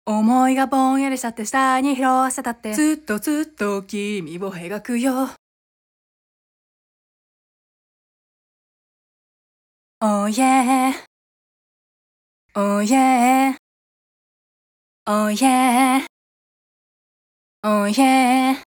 思いがぼんやりしたって下に拾わせたってずっとずっと君を描くよ。Oh yeah Oh yeah Oh yeah Oh yeah